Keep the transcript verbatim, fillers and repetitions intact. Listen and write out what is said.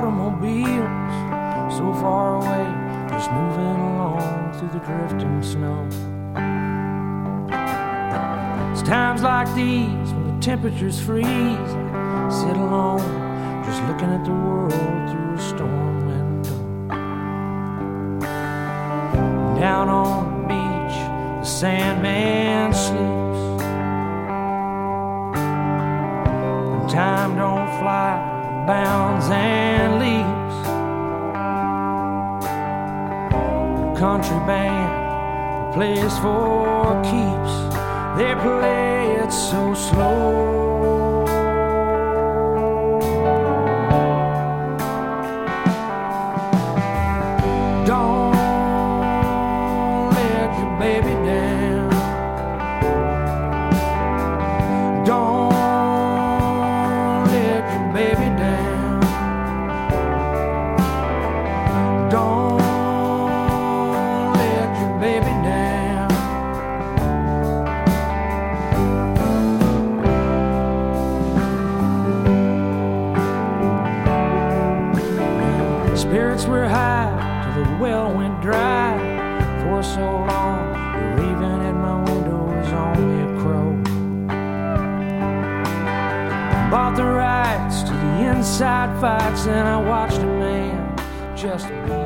automobiles so far away, just moving along through the drifting snow. It's times like these when the temperatures freeze, I sit alone, just looking at the world through a storm window. Down on the beach, the Sandman sleeps. And time don't fly, it bounds and leaps. The country band plays for keeps. They play it so slow. Don't let your baby down. Don't let your baby down. Don't let your baby down. Spirits were high till the well went dry. For so long, the raven at my window was only a crow. Bought the rights to the inside fights, and I watched a man just be